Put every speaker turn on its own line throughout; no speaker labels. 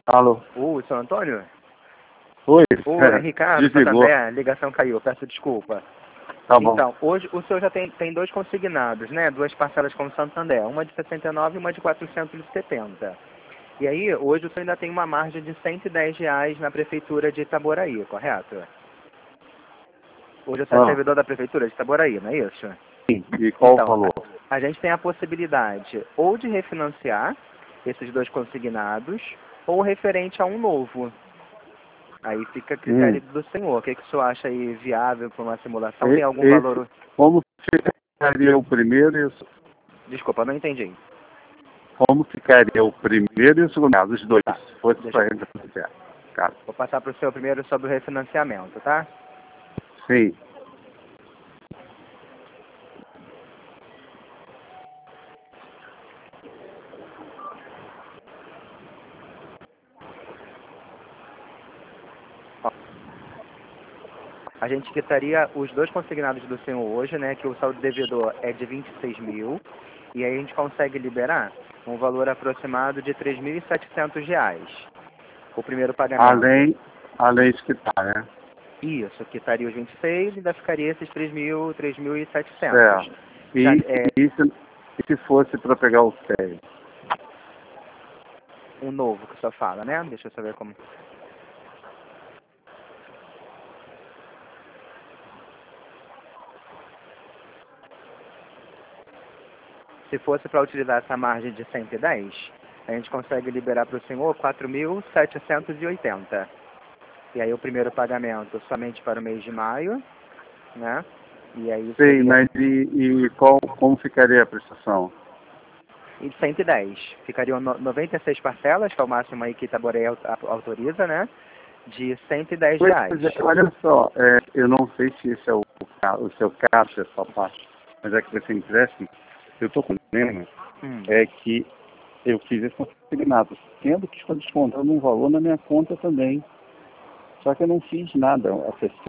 Alô?
Seu Antônio?
Oi?
É Ricardo,
Desligou.
Santander, a ligação caiu, peço desculpa.
Tá bom.
Então, hoje o senhor já tem dois consignados, né? Duas parcelas com o Santander, uma de 69 e uma de 470. E aí, hoje o senhor ainda tem uma margem de R$ 110 na prefeitura de Itaboraí, correto? Hoje o senhor é servidor da prefeitura de Itaboraí, não é isso?
Sim. E qual o
Então,
valor?
a gente tem a possibilidade ou de refinanciar esses dois consignados ou referente a um novo. Aí fica a critério do senhor. O que o senhor acha aí viável para uma simulação? Tem algum valor?
Como ficaria o primeiro e o...
Desculpa, não entendi.
Como ficaria o primeiro e o segundo caso, os dois? Se fosse para refinanciar. Cara.
Vou passar para o senhor primeiro sobre o refinanciamento, tá?
Sim.
A gente quitaria os dois consignados do senhor hoje, né? Que o saldo devedor é de 26 mil. E aí a gente consegue liberar um valor aproximado de R$ 3.700. O primeiro pagamento.
Além de quitar, né?
Isso, quitaria os 26 e ainda ficaria esses 3.700.
Certo. E se fosse para pegar o 6?
Um novo que o senhor fala, né? Deixa eu saber como... Se fosse para utilizar essa margem de 110, a gente consegue liberar para o senhor 4.780. E aí o primeiro pagamento somente para o mês de maio, né? E aí
Sim, mas como ficaria a prestação?
E 110. Ficariam 96 parcelas, que é o máximo aí que Itaboraí autoriza, né? De R$ 110.
Olha só, eu não sei se esse é o seu caso, essa parte, mas é que você interessa. Eu estou com um problema, é que eu fiz esse consignado, tendo que estar descontando um valor na minha conta também. Só que eu não fiz nada, a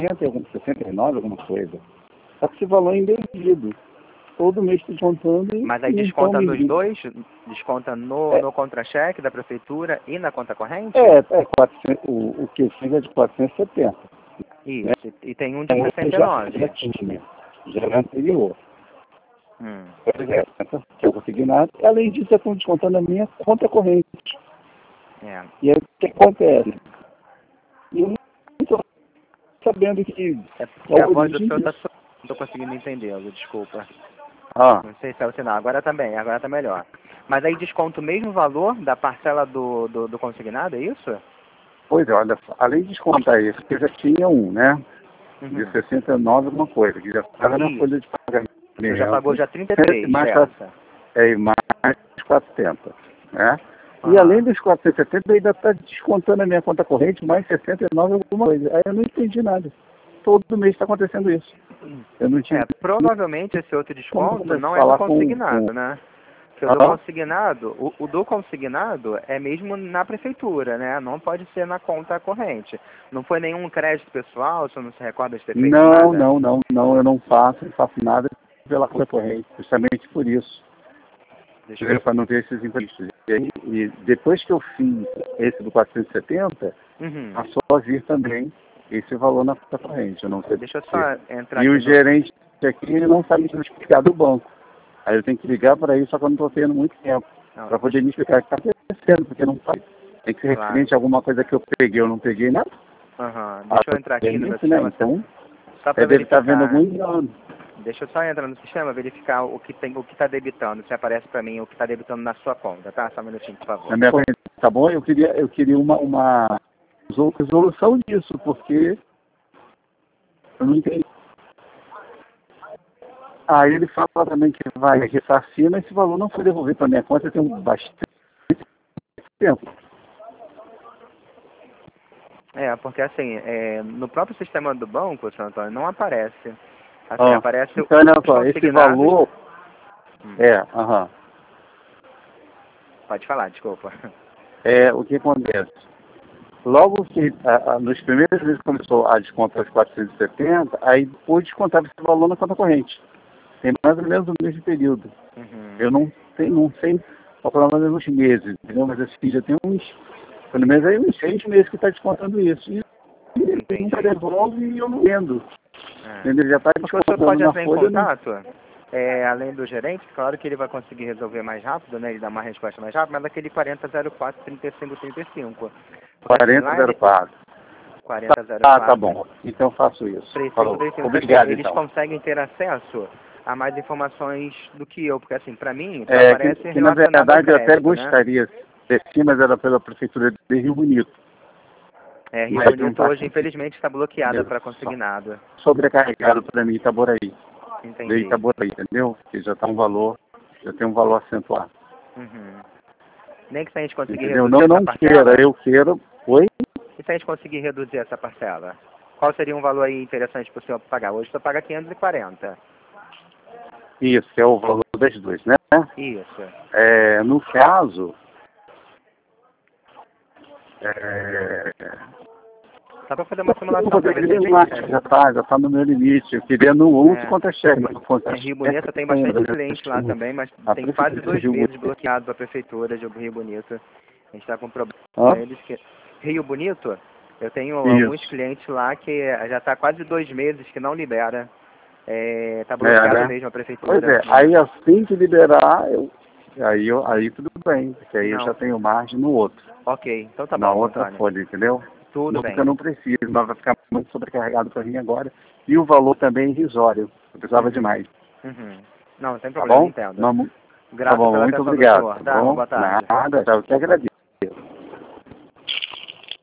69, alguma coisa. Só que esse valor é indevido. Todo mês estou descontando.
Mas aí desconta nos dois? Desconta no contra-cheque da prefeitura e na conta corrente?
400, o que eu fiz é de 470.
Isso, né? E tem um de 69.
Já era anterior. Pois é, que eu consegui nada. Além disso, eu estou descontando a minha conta corrente. E aí, o que acontece? Eu não estou sabendo que...
É porque a voz do senhor está... Não estou conseguindo entendê-lo, desculpa. Não sei se é o sinal. Agora tá bem, agora tá melhor. Mas aí desconta o mesmo valor da parcela do consignado, é isso?
Pois é, olha só. Além de descontar isso, porque eu já tinha um, né? De 69 alguma coisa, que já estava na folha de pagamento.
Você já pagou já 33, certo?
E mais 470, né? E além dos 470, ainda está descontando a minha conta corrente mais 69 alguma coisa. Aí eu não entendi nada. Todo mês está acontecendo isso. Eu não tinha...
provavelmente esse outro desconto não é do consignado, né? Porque o do consignado, o do consignado é mesmo na prefeitura, né? Não pode ser na conta corrente. Não foi nenhum crédito pessoal, o senhor não se recorda de ter feito nada?
Não, eu não faço nada pela conta corrente, justamente por isso. Para não ter esses imprevistos. E depois que eu fiz esse do 470, passou a vir também esse valor na conta corrente. Eu não sei.
Deixa eu só entrar
aqui. E o gerente aqui ele não sabe me explicar do banco. Aí eu tenho que ligar para isso, só que eu não estou tendo muito tempo para poder me explicar o que está acontecendo, porque não faz. Tem que ser referente a alguma coisa que eu peguei ou não peguei nada.
Deixa eu entrar aqui no meu sistema.
Então,
só para
deve estar vendo algum engano.
Deixa eu só entrar no sistema, verificar o que está debitando, se aparece para mim o que está debitando na sua conta, tá? Só um minutinho, por favor.
Na minha conta, tá bom? Eu queria uma resolução disso, porque eu não entendi. Aí ele fala também que vai ressarcir, mas esse valor não foi devolvido para minha conta, tem bastante tempo.
Porque assim, no próprio sistema do banco, Sr. Antônio, não aparece. Assim, aparece
então, olha só, esse valor...
Pode falar, desculpa.
O que acontece? Logo que, nos primeiros meses começou a descontar os 470, aí depois descontava esse valor na conta corrente. Tem mais ou menos o mesmo período. Eu não sei, pelo menos uns meses, entendeu? Mas assim, já tem uns Pelo menos aí uns 6 meses que está descontando isso. E ele nunca devolve e eu não vendo. Ele já está descontando
pode
na
entrar em
folha.
contato, além do gerente, claro que ele vai conseguir resolver mais rápido, né? Ele dá uma resposta mais rápida, mas aquele 4004-3535.
4004.
4004.
Ah, tá bom. Então faço isso.
3535.
Obrigado,
Eles
então.
conseguem ter acesso a mais informações do que eu, porque assim, para mim,
parece
parece
que na
relacionado
verdade
ao
eu até
crédito, né?
gostaria de sim, mas era pela Prefeitura de Rio Bonito.
Rio
Mas não
Bonito
tá
hoje, infelizmente, está bloqueada para consignado.
sobrecarregado para mim Itaboraí. De
Entendi.
Itaboraí, entendeu? Que já tá um valor, já tem um valor acentuado.
Uhum. Nem que se a gente conseguir
Entendeu?
reduzir
Não
essa parcela?
queira, eu quero. Oi?
E se a gente conseguir reduzir essa parcela? Qual seria um valor aí interessante para o senhor pagar? Hoje o senhor paga 540.
Isso, é o valor das duas, né?
Isso.
No caso,
Dá para fazer uma simulação para ver se a gente...
já tá no meu limite. Eu queria no outro contra-cheque.
Rio Bonito tem bastante cliente lá também, mas tem quase 2 meses bloqueado para a prefeitura de Rio Bonito. A gente está com problema com eles que... Rio Bonito, eu tenho alguns clientes lá que já está quase 2 meses que não libera. Está bloqueado mesmo a prefeitura.
Pois é, aí assim que liberar, aí tudo bem, porque aí eu já tenho margem no outro.
Ok, então tá bom.
Na outra
Antônio.
folha, entendeu?
Tudo bem.
Eu não preciso, mas vai ficar muito sobrecarregado para mim agora. E o valor também é irrisório. Eu precisava de mais.
Não, não tem
Tá
problema,
bom?
entendo.
Não,
Graças
tá bom,
pela
muito
atenção do
obrigado.
senhor.
Tá bom?
Boa tarde.
Nada, eu que agradeço.